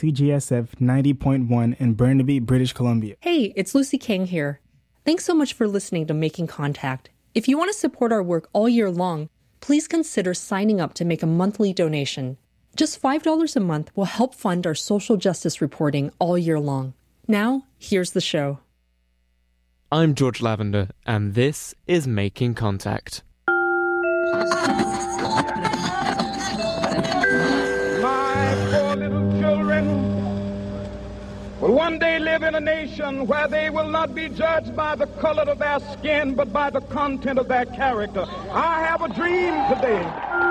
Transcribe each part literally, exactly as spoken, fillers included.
C G S F ninety point one in Burnaby, British Columbia. Hey, it's Lucy King here. Thanks so much for listening to Making Contact. If you want to support our work all year long, please consider signing up to make a monthly donation. Just five dollars a month will help fund our social justice reporting all year long. Now, here's the show. I'm George Lavender, and this is Making Contact. My poor little children will one day live in a nation where they will not be judged by the color of their skin, but by the content of their character. I have a dream today.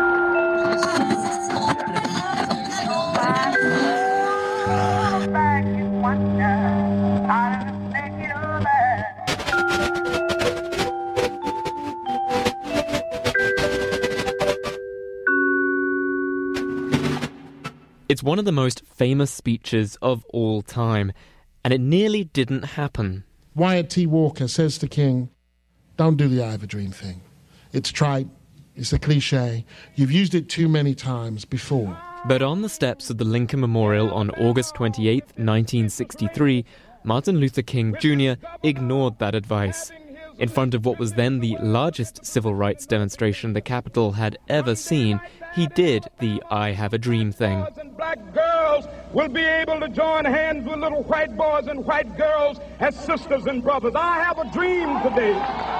It's one of the most famous speeches of all time, and it nearly didn't happen. Wyatt T. Walker says to King, don't do the I have a dream thing. It's trite, it's a cliche, you've used it too many times before. But on the steps of the Lincoln Memorial on August twenty-eighth, nineteen sixty-three, Martin Luther King Junior ignored that advice. In front of what was then the largest civil rights demonstration the Capitol had ever seen, he did the I have a dream thing. Black girls will be able to join hands with little white boys and white girls as sisters and brothers. I have a dream today.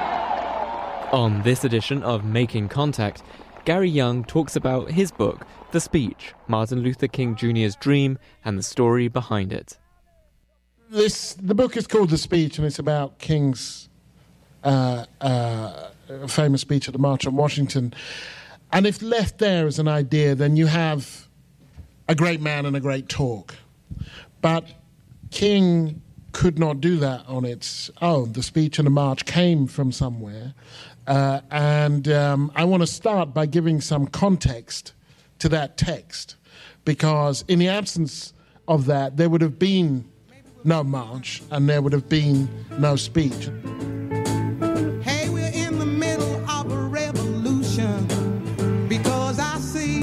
On this edition of Making Contact, Gary Young talks about his book, The Speech, Martin Luther King Junior's Dream, and the story behind it. This the book is called The Speech, and it's about King's uh, uh, famous speech at the March on Washington. And if left there as an idea, then you have a great man and a great talk. But King could not do that on its own. The speech and the march came from somewhere. Uh, and um, I want to start by giving some context to that text, because in the absence of that, there would have been no march and there would have been no speech. Hey, we're in the middle of a revolution, because I see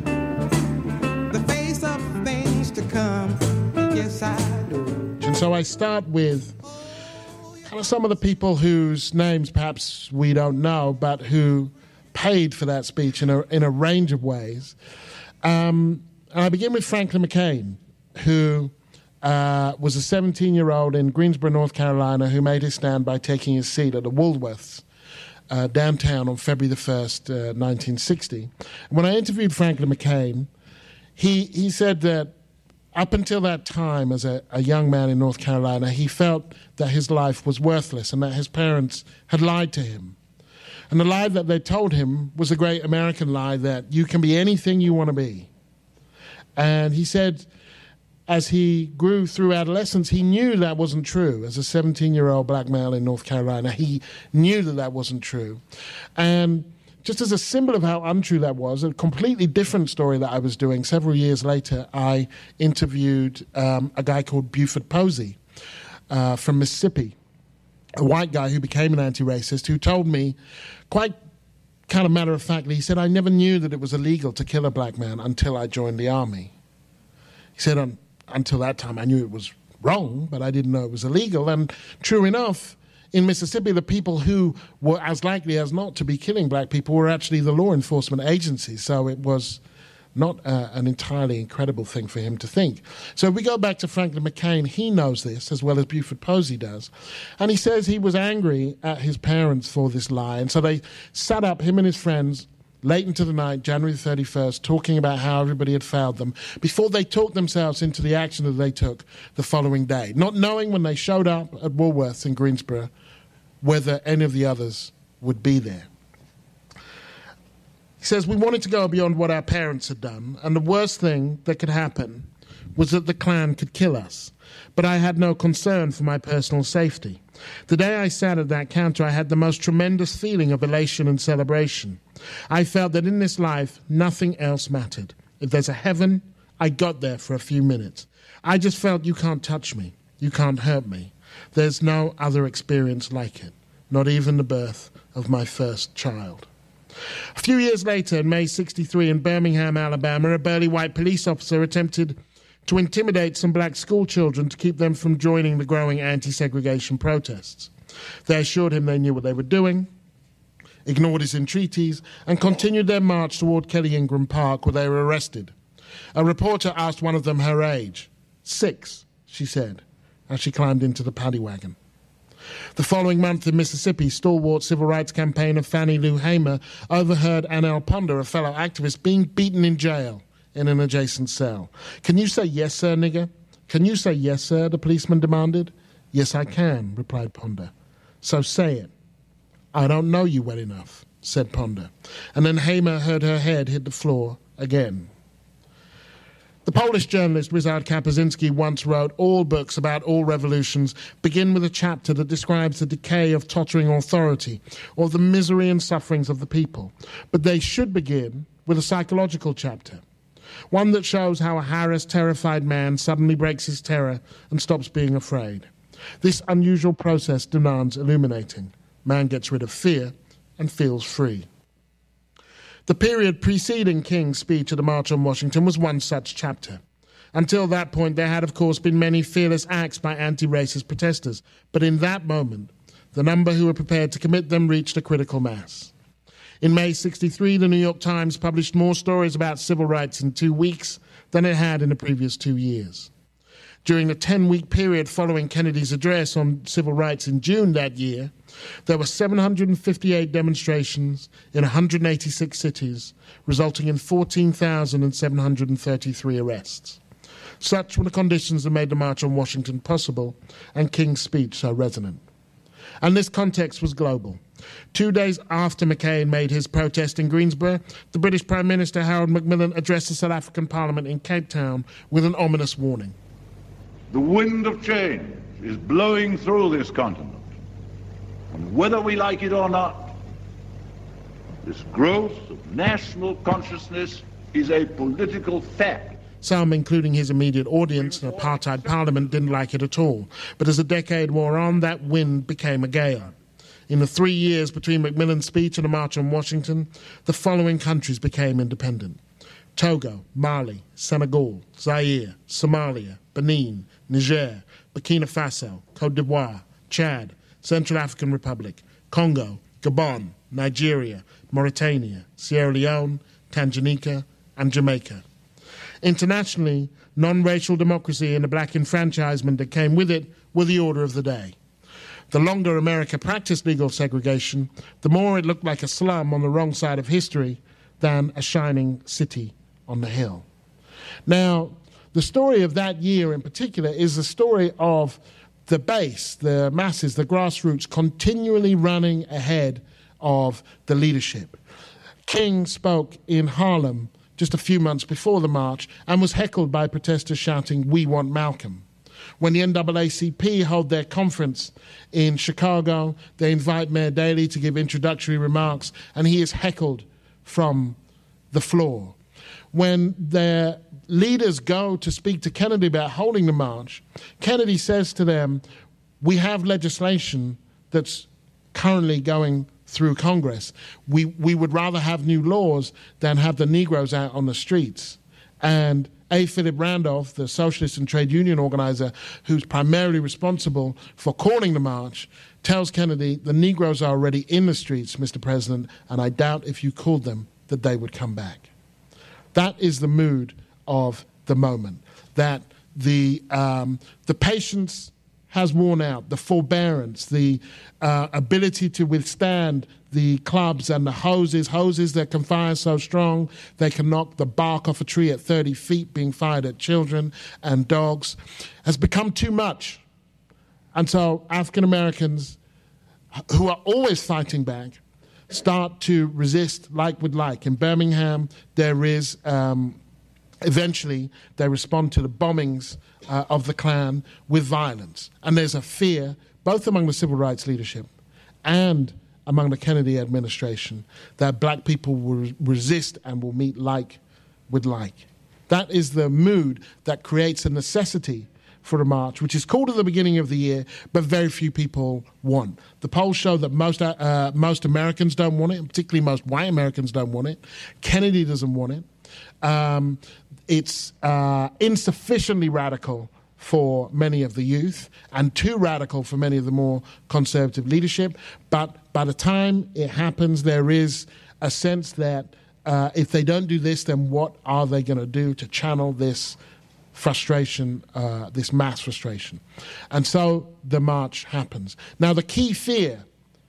the face of things to come. Yes, I do. And so I start with kind of some of the people whose names perhaps we don't know, but who paid for that speech in a, in a range of ways. Um, and I begin with Franklin McCain, who uh, was a seventeen-year-old in Greensboro, North Carolina, who made his stand by taking his seat at the Woolworths uh, downtown on February the first, uh, nineteen sixty. When I interviewed Franklin McCain, he, he said that up until that time, as a, a young man in North Carolina, he felt that his life was worthless and that his parents had lied to him. And the lie that they told him was a great American lie that you can be anything you want to be. And he said, as he grew through adolescence, he knew that wasn't true. As a seventeen-year-old black male in North Carolina, he knew that that wasn't true. And just as a symbol of how untrue that was, a completely different story that I was doing, several years later, I interviewed um, a guy called Buford Posey uh, from Mississippi, a white guy who became an anti-racist, who told me, quite kind of matter-of-factly, he said, I never knew that it was illegal to kill a black man until I joined the army. He said, um, until that time I knew it was wrong, but I didn't know it was illegal. And true enough, in Mississippi, the people who were as likely as not to be killing black people were actually the law enforcement agencies. So it was not uh, an entirely incredible thing for him to think. So if we go back to Franklin McCain, he knows this as well as Buford Posey does. And he says he was angry at his parents for this lie. And so they sat up, him and his friends, late into the night, January thirty-first, talking about how everybody had failed them, before they talked themselves into the action that they took the following day, not knowing when they showed up at Woolworths in Greensboro whether any of the others would be there. He says, we wanted to go beyond what our parents had done, and the worst thing that could happen was that the Klan could kill us. But I had no concern for my personal safety. The day I sat at that counter, I had the most tremendous feeling of elation and celebration. I felt that in this life, nothing else mattered. If there's a heaven, I got there for a few minutes. I just felt you can't touch me. You can't hurt me. There's no other experience like it, not even the birth of my first child. A few years later, in May sixty-three, in Birmingham, Alabama, a burly white police officer attempted to intimidate some black school children to keep them from joining the growing anti-segregation protests. They assured him they knew what they were doing, ignored his entreaties, and continued their march toward Kelly Ingram Park, where they were arrested. A reporter asked one of them her age. Six, she said, as she climbed into the paddy wagon. The following month in Mississippi, stalwart civil rights campaigner Fannie Lou Hamer overheard Anel Ponder, a fellow activist, being beaten in jail in an adjacent cell. "Can you say yes, sir, nigger? Can you say yes, sir?" the policeman demanded. "Yes, I can," replied Ponder. "So say it." "I don't know you well enough," said Ponder. And then Hamer heard her head hit the floor again. The Polish journalist Ryszard Kapuscinski once wrote, "All books about all revolutions begin with a chapter that describes the decay of tottering authority or the misery and sufferings of the people. But they should begin with a psychological chapter, one that shows how a harassed, terrified man suddenly breaks his terror and stops being afraid. This unusual process demands illuminating. Man gets rid of fear and feels free." The period preceding King's speech at the March on Washington was one such chapter. Until that point, there had, of course, been many fearless acts by anti-racist protesters. But in that moment, the number who were prepared to commit them reached a critical mass. In May sixty-three, the New York Times published more stories about civil rights in two weeks than it had in the previous two years. During the ten-week period following Kennedy's address on civil rights in June that year, there were seven hundred fifty-eight demonstrations in one hundred eighty-six cities, resulting in fourteen thousand seven hundred thirty-three arrests. Such were the conditions that made the March on Washington possible and King's speech so resonant. And this context was global. Two days after McCain made his protest in Greensboro, the British Prime Minister Harold Macmillan addressed the South African Parliament in Cape Town with an ominous warning. The wind of change is blowing through this continent. And whether we like it or not, this growth of national consciousness is a political fact. Some, including his immediate audience, an apartheid parliament, didn't like it at all. But as the decade wore on, that wind became a gale. In the three years between Macmillan's speech and the March on Washington, the following countries became independent: Togo, Mali, Senegal, Zaire, Somalia, Benin, Niger, Burkina Faso, Cote d'Ivoire, Chad, Central African Republic, Congo, Gabon, Nigeria, Mauritania, Sierra Leone, Tanganyika, and Jamaica. Internationally, non-racial democracy and the black enfranchisement that came with it were the order of the day. The longer America practiced legal segregation, the more it looked like a slum on the wrong side of history than a shining city on the hill. Now, the story of that year in particular is the story of the base, the masses, the grassroots continually running ahead of the leadership. King spoke in Harlem just a few months before the march and was heckled by protesters shouting, "We want Malcolm." When the N double A C P hold their conference in Chicago, they invite Mayor Daley to give introductory remarks, and he is heckled from the floor. When their leaders go to speak to Kennedy about holding the march, Kennedy says to them, "We have legislation that's currently going through Congress. We, we would rather have new laws than have the Negroes out on the streets." And A. Philip Randolph, the socialist and trade union organizer who's primarily responsible for calling the march, tells Kennedy, "The Negroes are already in the streets, Mister President, and I doubt if you called them that they would come back." That is the mood of the moment, that the, um, the patience has worn out, the forbearance, the uh, ability to withstand the clubs and the hoses, hoses that can fire so strong they can knock the bark off a tree at thirty feet being fired at children and dogs, has become too much. And so African Americans, who are always fighting back, start to resist like with like. In Birmingham, there is, um, eventually, they respond to the bombings uh, of the Klan with violence. And there's a fear, both among the civil rights leadership and among the Kennedy administration, that black people will resist and will meet like with like. That is the mood that creates a necessity for a march, which is called at the beginning of the year, but very few people want. The polls show that most uh, most Americans don't want it, and particularly most white Americans don't want it. Kennedy doesn't want it. Um, it's uh, insufficiently radical for many of the youth and too radical for many of the more conservative leadership. But by the time it happens, there is a sense that uh, if they don't do this, then what are they going to do to channel this frustration, uh, this mass frustration? And so the march happens. Now, the key fear,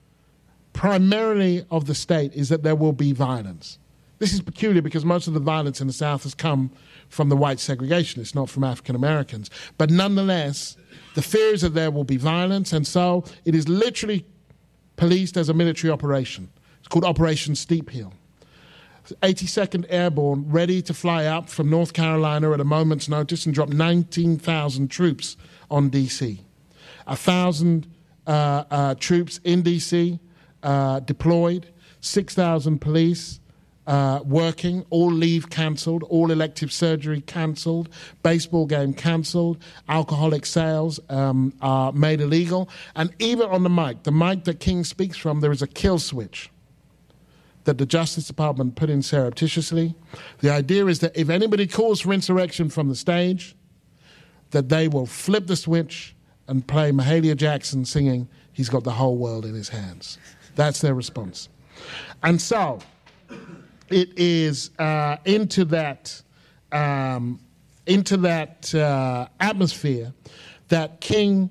primarily of the state, is that there will be violence. This is peculiar because most of the violence in the South has come from the white segregationists, not from African Americans. But nonetheless, the fear is that there will be violence, and so it is literally policed as a military operation. It's called Operation Steep Hill. eighty-second Airborne, ready to fly up from North Carolina at a moment's notice and drop nineteen thousand troops on D C. one thousand uh, uh, troops in D C uh, deployed, six thousand police uh, working, all leave cancelled, all elective surgery cancelled, baseball game cancelled, alcoholic sales um, are made illegal, and even on the mic, the mic that King speaks from, there is a kill switch that the Justice Department put in surreptitiously. The idea is that if anybody calls for insurrection from the stage, that they will flip the switch and play Mahalia Jackson singing, "He's Got the Whole World in His Hands." That's their response. And so it is uh, into that, um, into that uh, atmosphere that King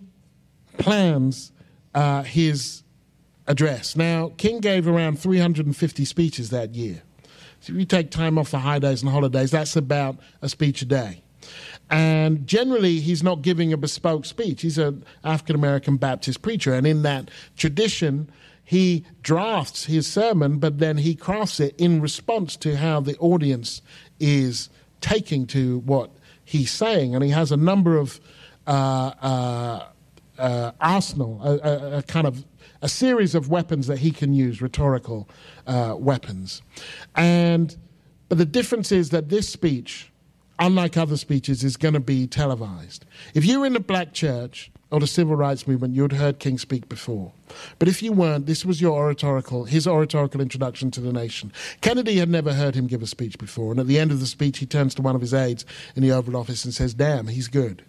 plans uh, his address. Now, King gave around three hundred fifty speeches that year. So if you take time off for high days and holidays, that's about a speech a day. And generally, he's not giving a bespoke speech. He's an African-American Baptist preacher, and in that tradition, he drafts his sermon, but then he crafts it in response to how the audience is taking to what he's saying. And he has a number of uh, uh, uh, arsenal, a, a, a kind of a series of weapons that he can use, rhetorical uh, weapons. And but the difference is that this speech, unlike other speeches, is going to be televised. If you were in the black church or the civil rights movement, you'd heard King speak before. But if you weren't, this was your oratorical, his oratorical introduction to the nation. Kennedy had never heard him give a speech before, and at the end of the speech, he turns to one of his aides in the Oval Office and says, "Damn, he's good."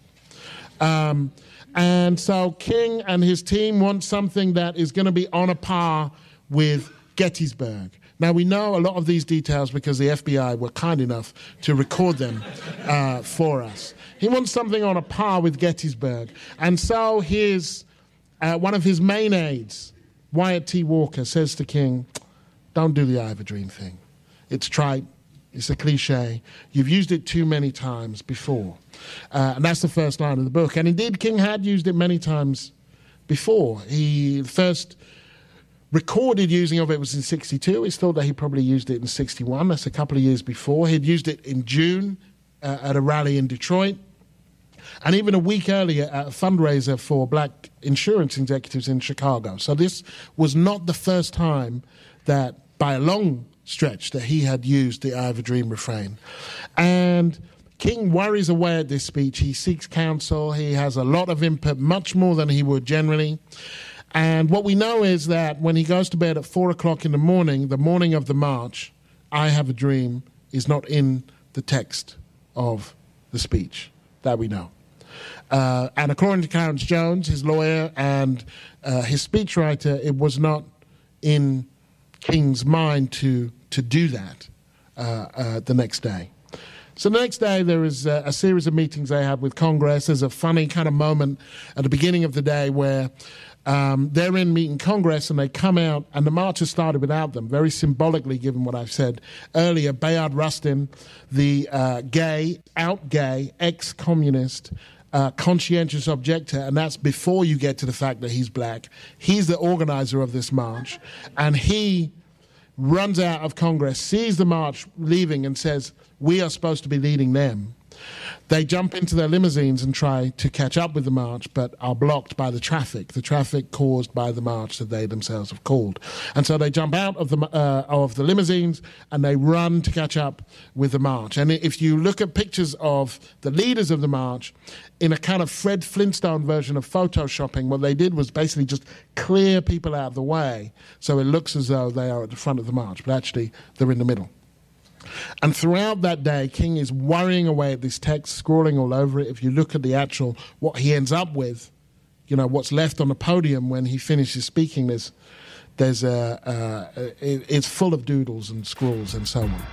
Um, and so King and his team want something that is going to be on a par with Gettysburg. Now, we know a lot of these details because the F B I were kind enough to record them uh, for us. He wants something on a par with Gettysburg. And so his, uh, one of his main aides, Wyatt T. Walker, says to King, "Don't do the I Have a Dream thing. It's trite. It's a cliche. You've used it too many times before." Uh, and that's the first line of the book. And indeed, King had used it many times before. He first recorded using of it was in sixty-two. It's thought that he probably used it in sixty-one. That's a couple of years before. He'd used it in June uh, at a rally in Detroit. And even a week earlier at a fundraiser for black insurance executives in Chicago. So this was not the first time that, by a long stretch, that he had used the I Have a Dream refrain. And King worries away at this speech. He seeks counsel. He has a lot of input, much more than he would generally. And what we know is that when he goes to bed at four o'clock in the morning, the morning of the march, "I Have a Dream" is not in the text of the speech. That we know. Uh, and according to Clarence Jones, his lawyer and uh, his speechwriter, it was not in King's mind to, to do that uh, uh, the next day. So the next day, there is a, a series of meetings they have with Congress. There's a funny kind of moment at the beginning of the day where um, they're in meeting Congress and they come out, and the march has started without them, very symbolically, given what I've said earlier. Bayard Rustin, the uh, gay, out-gay, ex-communist, uh, conscientious objector, and that's before you get to the fact that he's black. He's the organizer of this march, and he runs out of Congress, sees the march leaving, and says, "We are supposed to be leading them." They jump into their limousines and try to catch up with the march, but are blocked by the traffic, the traffic caused by the march that they themselves have called. And so they jump out of the uh, of the limousines and they run to catch up with the march. And if you look at pictures of the leaders of the march, in a kind of Fred Flintstone version of photoshopping, what they did was basically just clear people out of the way so it looks as though they are at the front of the march, but actually they're in the middle. And throughout that day, King is worrying away at this text, scrawling all over it. If you look at the actual, what he ends up with, you know, what's left on the podium when he finishes speaking, there's, there's a, uh, it, it's full of doodles and scrawls and so on.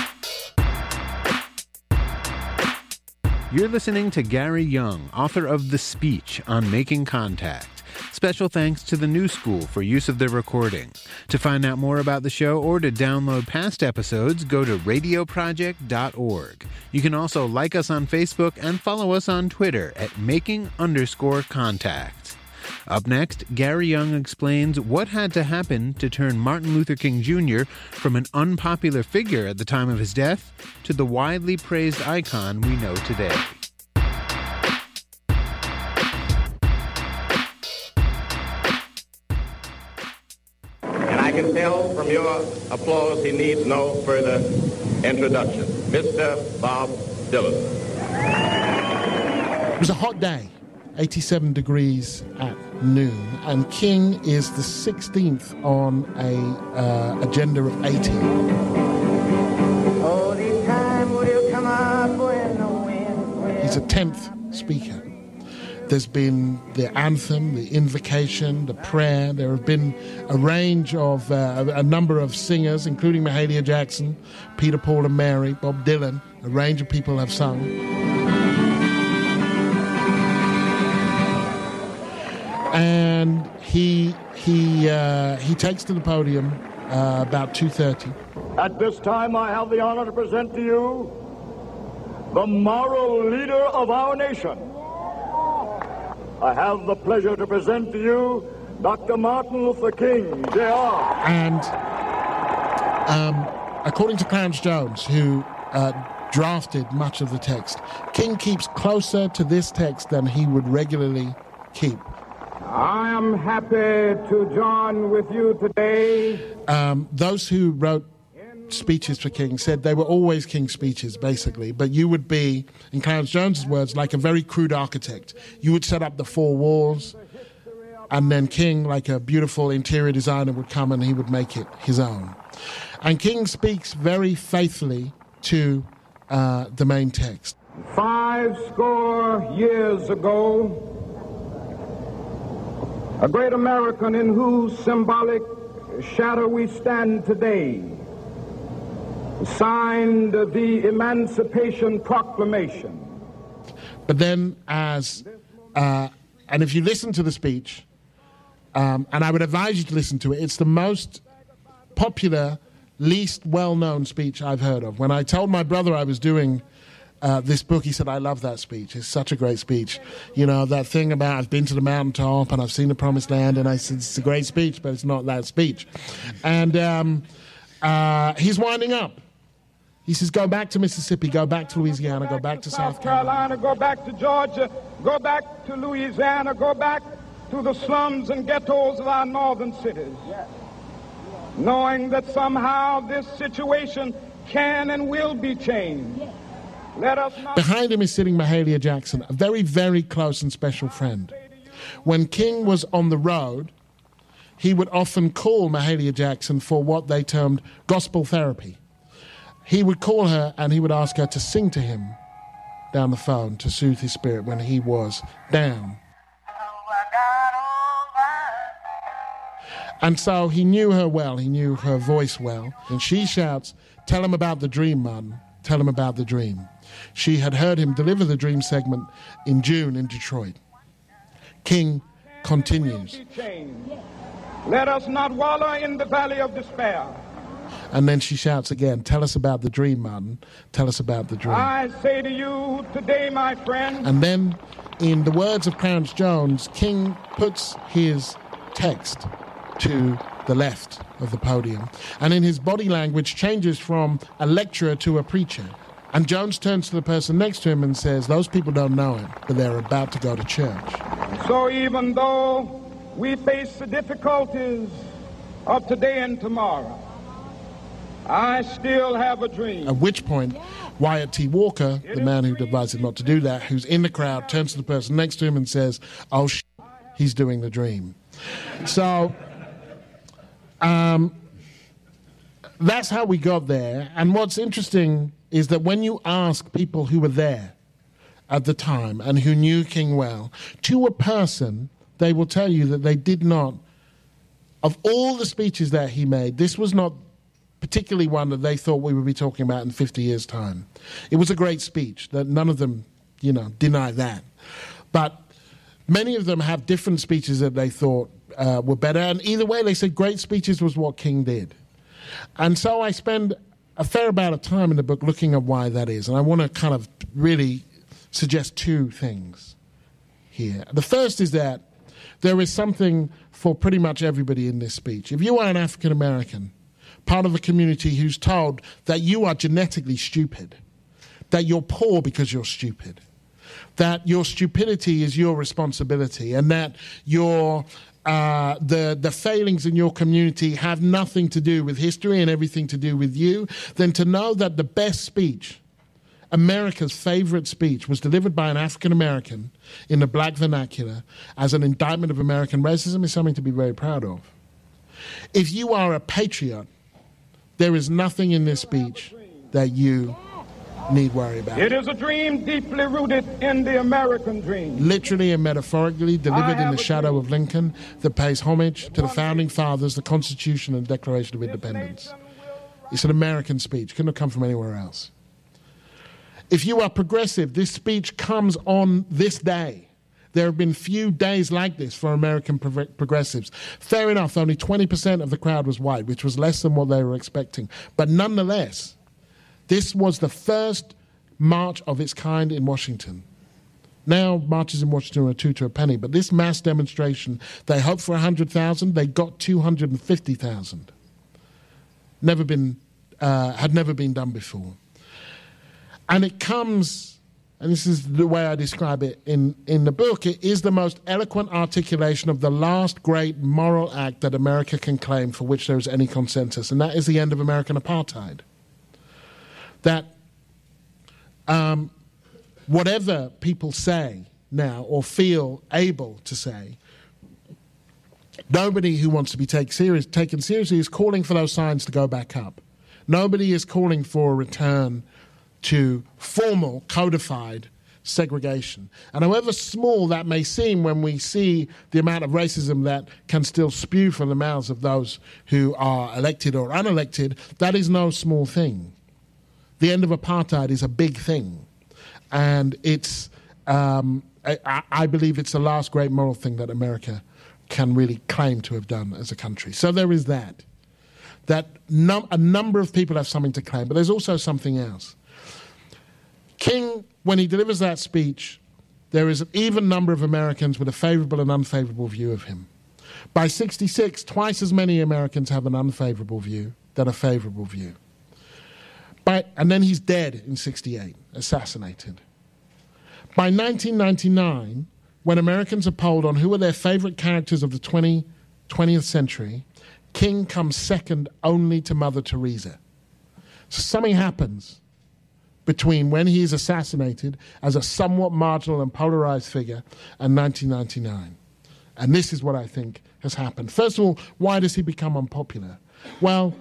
You're listening to Gary Young, author of The Speech on Making Contact. Special thanks to the New School for use of their recording. To find out more about the show or to download past episodes, go to radio project dot org. You can also like us on Facebook and follow us on Twitter at making underscore contact. Up next, Gary Young explains what had to happen to turn Martin Luther King Junior from an unpopular figure at the time of his death to the widely praised icon we know today. I can tell from your applause he needs no further introduction. Mister Bob Dylan. It was a hot day, eighty-seven degrees at noon, and King is the sixteenth on a uh, agenda of eighty. He's a tenth speaker. There's been the anthem, the invocation, the prayer. There have been a range of, uh, a number of singers, including Mahalia Jackson, Peter, Paul and Mary, Bob Dylan. A range of people have sung. And he he uh, he takes to the podium uh, about two thirty. At this time, I have the honor to present to you the moral leader of our nation. I have the pleasure to present to you Doctor Martin Luther King, J R And um, according to Clarence Jones, who uh, drafted much of the text, King keeps closer to this text than he would regularly keep. I am happy to join with you today. Um, those who wrote speeches for King said they were always King's speeches, basically, but you would be, in Clarence Jones's words, like a very crude architect. You would set up the four walls, and then King, like a beautiful interior designer, would come and he would make it his own. And King speaks very faithfully to uh, the main text. Five score years ago, a great American in whose symbolic shadow we stand today signed the Emancipation Proclamation. But then as, uh, and if you listen to the speech, um, and I would advise you to listen to it, it's the most popular, least well-known speech I've heard of. When I told my brother I was doing uh, this book, he said, I love that speech. It's such a great speech. You know, that thing about I've been to the mountaintop and I've seen the promised land, and I said, it's a great speech, but it's not that speech. And um, uh, he's winding up. He says, go back to Mississippi, go back to Louisiana, go back to South Carolina. Go back to Georgia, go back to Louisiana, go back to the slums and ghettos of our northern cities. Knowing that somehow this situation can and will be changed. Let us not... Behind him is sitting Mahalia Jackson, a very, very close and special friend. When King was on the road, he would often call Mahalia Jackson for what they termed gospel therapy. He would call her and he would ask her to sing to him down the phone to soothe his spirit when he was down. And so he knew her well, he knew her voice well. And she shouts, tell him about the dream, Martin. Tell him about the dream. She had heard him deliver the dream segment in June in Detroit. King continues. Let us not wallow in the valley of despair. And then she shouts again, tell us about the dream, Martin. Tell us about the dream. I say to you today, my friend. And then, in the words of Clarence Jones, King puts his text to the left of the podium. And in his body language changes from a lecturer to a preacher. And Jones turns to the person next to him and says, those people don't know him, but they're about to go to church. So even though we face the difficulties of today and tomorrow, I still have a dream. At which point, Wyatt T. Walker, the man who advised him not to do that, who's in the crowd, turns to the person next to him and says, oh, shit, he's doing the dream. So, um, that's how we got there. And what's interesting is that when you ask people who were there at the time and who knew King well, to a person, they will tell you that they did not, of all the speeches that he made, this was not particularly one that they thought we would be talking about in fifty years' time. It was a great speech, that none of them, you know, deny that. But many of them have different speeches that they thought uh, were better, and either way, they said great speeches was what King did. And so I spend a fair amount of time in the book looking at why that is, and I want to kind of really suggest two things here. The first is that there is something for pretty much everybody in this speech. If you are an African American, part of a community who's told that you are genetically stupid, that you're poor because you're stupid, that your stupidity is your responsibility, and that your uh, the the failings in your community have nothing to do with history and everything to do with you, then to know that the best speech, America's favorite speech, was delivered by an African American in the black vernacular as an indictment of American racism is something to be very proud of. If you are a patriot, there is nothing in this speech that you need worry about. It is a dream deeply rooted in the American dream. Literally and metaphorically delivered in the shadow of Lincoln, that pays homage to the Founding Fathers, the Constitution, and Declaration of Independence. It's an American speech. Couldn't have come from anywhere else. If you are progressive, this speech comes on this day. There have been few days like this for American pro- progressives. Fair enough, only twenty percent of the crowd was white, which was less than what they were expecting. But nonetheless, this was the first march of its kind in Washington. Now marches in Washington are two to a penny, but this mass demonstration, they hoped for one hundred thousand, they got two hundred fifty thousand. Never been, uh, had never been done before. And it comes, and this is the way I describe it in, in the book, it is the most eloquent articulation of the last great moral act that America can claim for which there is any consensus, and that is the end of American apartheid. That um, whatever people say now or feel able to say, nobody who wants to be take serious, taken seriously is calling for those signs to go back up. Nobody is calling for a return to formal, codified segregation. And however small that may seem when we see the amount of racism that can still spew from the mouths of those who are elected or unelected, that is no small thing. The end of apartheid is a big thing. And it's, um, I, I believe it's the last great moral thing that America can really claim to have done as a country. So there is that. That num- a number of people have something to claim, but there's also something else. King, when he delivers that speech, there is an even number of Americans with a favorable and unfavorable view of him. By sixty-six, twice as many Americans have an unfavorable view than a favorable view. By, and then he's dead in sixty-eight, assassinated. By nineteen ninety-nine, when Americans are polled on who are their favorite characters of the twentieth century, King comes second only to Mother Teresa. So something happens between when he is assassinated as a somewhat marginal and polarized figure and nineteen ninety-nine. And this is what I think has happened. First of all, why does he become unpopular? Well,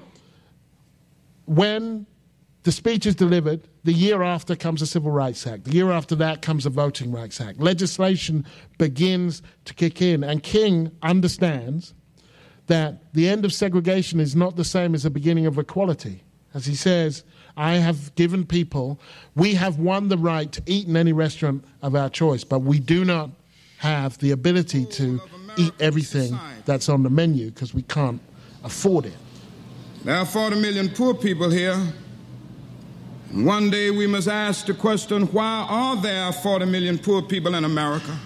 when the speech is delivered, the year after comes the Civil Rights Act. The year after that comes the Voting Rights Act. Legislation begins to kick in, and King understands that the end of segregation is not the same as the beginning of equality. As he says, I have given people, we have won the right to eat in any restaurant of our choice, but we do not have the ability to eat everything that's on the menu because we can't afford it. There are forty million poor people here. And one day we must ask the question, why are there forty million poor people in America?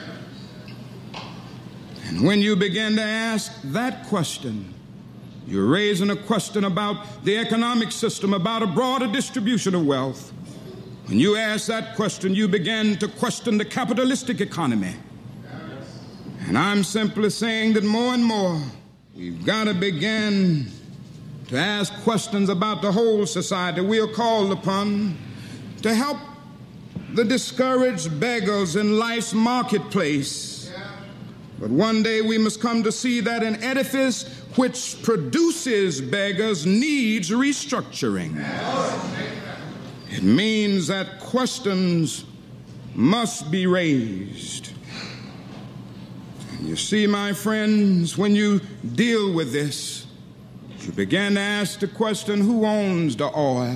And when you begin to ask that question, you're raising a question about the economic system, about a broader distribution of wealth. When you ask that question, you begin to question the capitalistic economy. And I'm simply saying that more and more, we've got to begin to ask questions about the whole society. We are called upon to help the discouraged beggars in life's marketplace But one day we must come to see that an edifice which produces beggars needs restructuring. It means that questions must be raised. And you see, my friends, when you deal with this, you begin to ask the question, who owns the oil?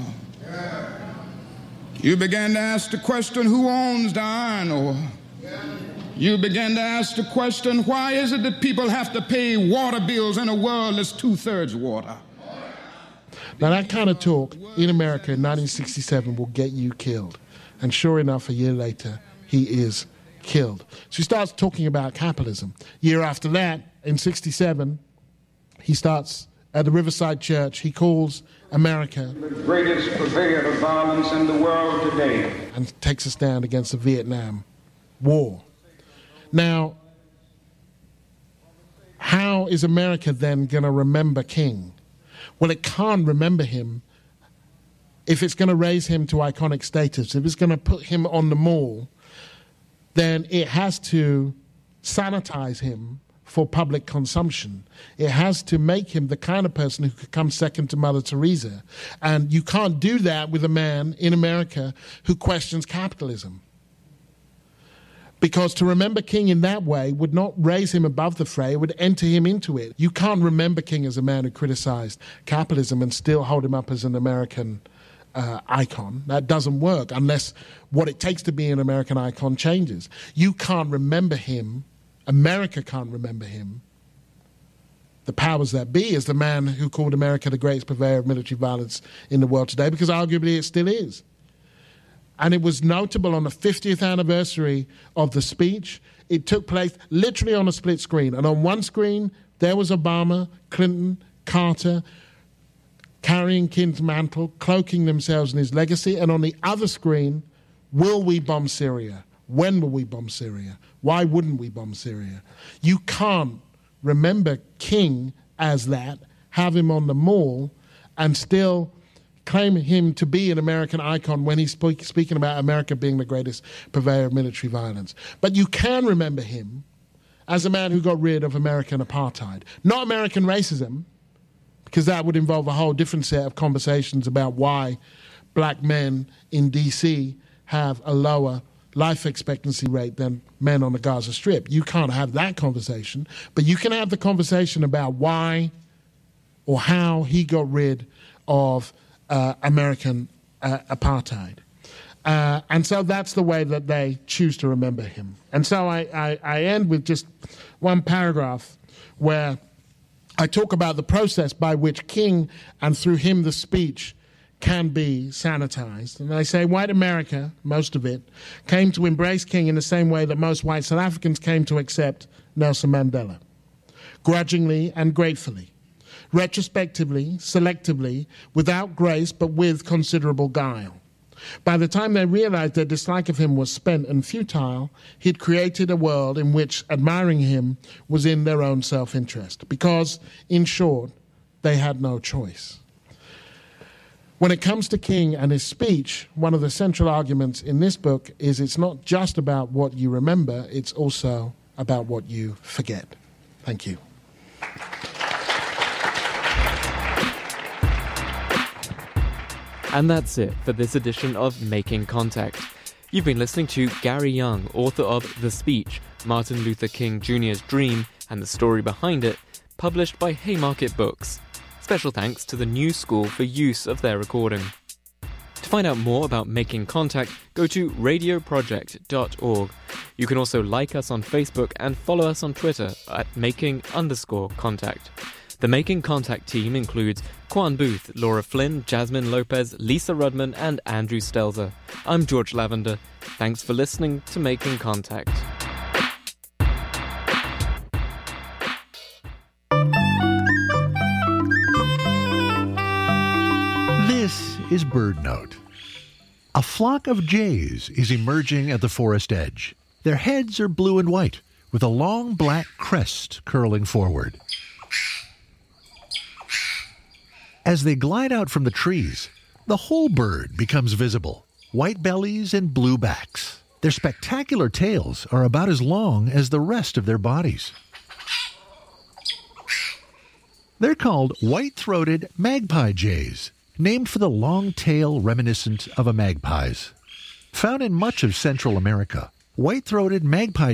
You begin to ask the question, who owns the iron ore? You begin to ask the question, why is it that people have to pay water bills in a world that's two-thirds water? Now, that kind of talk in America in nineteen sixty-seven will get you killed. And sure enough, a year later, he is killed. So he starts talking about capitalism. Year after that, in sixty-seven, he starts at the Riverside Church. He calls America the greatest purveyor of violence in the world today, and takes a stand against the Vietnam War. Now, how is America then going to remember King? Well, it can't remember him if it's going to raise him to iconic status. If it's going to put him on the mall, then it has to sanitize him for public consumption. It has to make him the kind of person who could come second to Mother Teresa. And you can't do that with a man in America who questions capitalism. Because to remember King in that way would not raise him above the fray, it would enter him into it. You can't remember King as a man who criticized capitalism and still hold him up as an American uh, icon. That doesn't work unless what it takes to be an American icon changes. You can't remember him, America can't remember him, the powers that be, as the man who called America the greatest purveyor of military violence in the world today, because arguably it still is. And it was notable on the fiftieth anniversary of the speech. It took place literally on a split screen. And on one screen, there was Obama, Clinton, Carter, carrying King's mantle, cloaking themselves in his legacy. And on the other screen, will we bomb Syria? When will we bomb Syria? Why wouldn't we bomb Syria? You can't remember King as that, have him on the mall, and still claim him to be an American icon when he's speak, speaking about America being the greatest purveyor of military violence. But you can remember him as a man who got rid of American apartheid. Not American racism, because that would involve a whole different set of conversations about why black men in D C have a lower life expectancy rate than men on the Gaza Strip. You can't have that conversation, but you can have the conversation about why or how he got rid of Uh, American uh, apartheid. Uh, and so that's the way that they choose to remember him. And so I, I, I end with just one paragraph where I talk about the process by which King, and through him the speech, can be sanitized. And I say white America, most of it, came to embrace King in the same way that most white South Africans came to accept Nelson Mandela, grudgingly and gratefully, retrospectively, selectively, without grace, but with considerable guile. By the time they realized their dislike of him was spent and futile, he'd created a world in which admiring him was in their own self-interest, because, in short, they had no choice. When it comes to King and his speech, one of the central arguments in this book is it's not just about what you remember, it's also about what you forget. Thank you. And that's it for this edition of Making Contact. You've been listening to Gary Young, author of The Speech, Martin Luther King Junior's Dream and the Story Behind It, published by Haymarket Books. Special thanks to the New School for use of their recording. To find out more about Making Contact, go to radio project dot org. You can also like us on Facebook and follow us on Twitter at making underscore contact. The Making Contact team includes Quan Booth, Laura Flynn, Jasmine Lopez, Lisa Rudman, and Andrew Stelzer. I'm George Lavender. Thanks for listening to Making Contact. This is BirdNote. A flock of jays is emerging at the forest edge. Their heads are blue and white, with a long black crest curling forward. As they glide out from the trees, the whole bird becomes visible, white bellies and blue backs. Their spectacular tails are about as long as the rest of their bodies. They're called white-throated magpie jays, named for the long tail reminiscent of a magpie's. Found in much of Central America, white-throated magpie